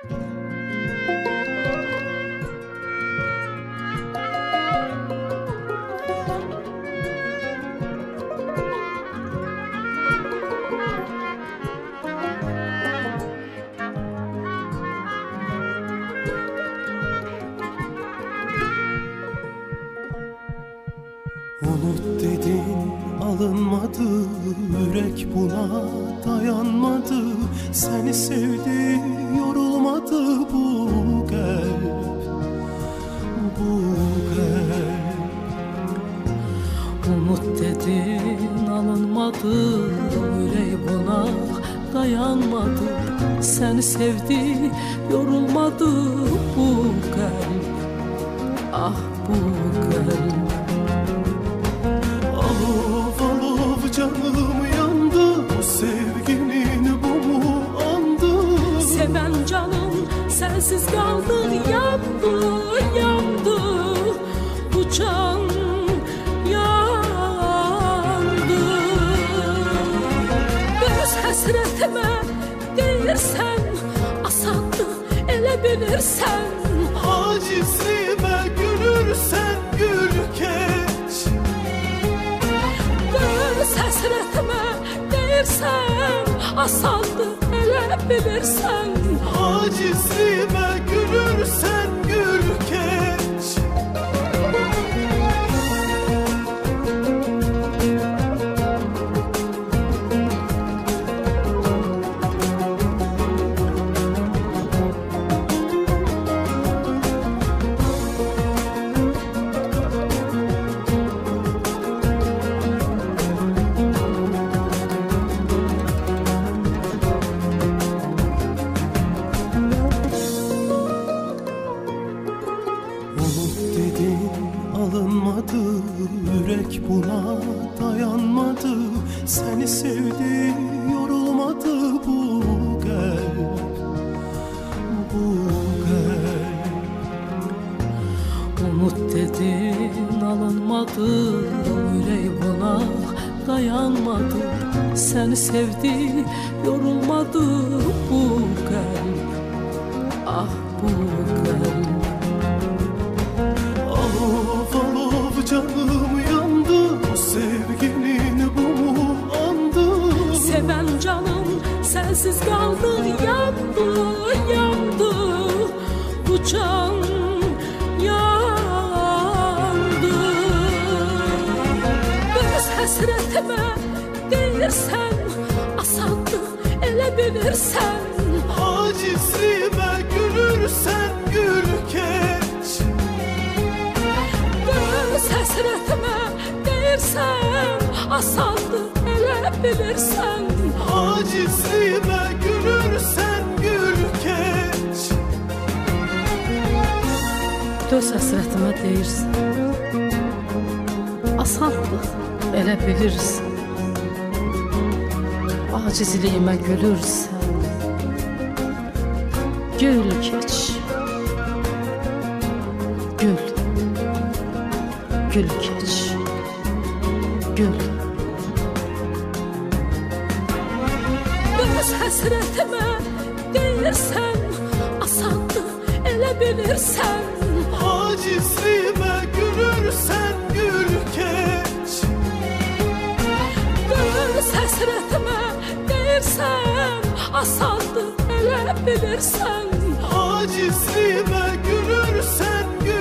Unut dedin alınmadı, yürek buna dayanmadı. Seni sevdi, yorulmadı bu kalp, bu kalp. Umut dedin alınmadı, yüreği buna dayanmadı. Seni sevdi, yorulmadı bu kalp, ah bu kalp. Alev alev canım yandı, bu sevginin bu mu andı? Seven canım sensiz kaldı, yandı, yandı. Bu can yandı. Öz həsrətimə deyirsən, asandı, elə bilirsən. Acizliğime gülürsen gül keç. Öz həsrətimə deyirsən, asandı, elə bilirsən. Acizliğime gülürsen gül keç. Alınmadı, yürek buna dayanmadı. Seni sevdi, yorulmadı bu kalp, bu kalp. Umut dedin alınmadı, yüreği buna dayanmadı. Seni sevdi, yorulmadı bu kalp, ah bu kalp. Alev alev canım yandı, bu sevginin bu mu andı? Seven canım sensiz kaldı, yandı, yandı. Bu can yandı. Öz həsrətimə deyirsən, asandı, elə bilirsən. Acizliğime gülürsen gül keç. Öz həsrətimə deyirsən, asandı, elə bilirsən. Acizliğime gülürsen gül keç. Öz həsrətimə deyirsən, asandı, elə bilirsən. Acizliyimə gülürsən, gül keç. Gül, gül keç, gül. Öz həsrətimə deyirsən, asandı, elə bilirsən. Acizliğime gülürsen gül keç. Öz həsrətimə deyirsən, asandı, elə bilirsən. Acizliğime gülürsen gül